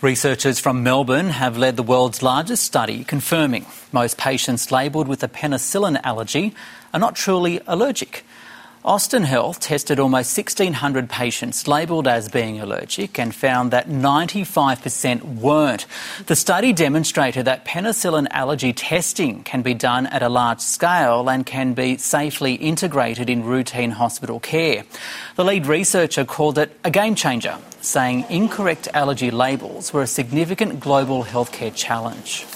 Researchers from Melbourne have led the world's largest study confirming most patients labelled with a penicillin allergy are not truly allergic. Austin Health tested almost 1,600 patients labelled as being allergic and found that 95% weren't. The study demonstrated that penicillin allergy testing can be done at a large scale and can be safely integrated in routine hospital care. The lead researcher called it a game changer, saying incorrect allergy labels were a significant global healthcare challenge.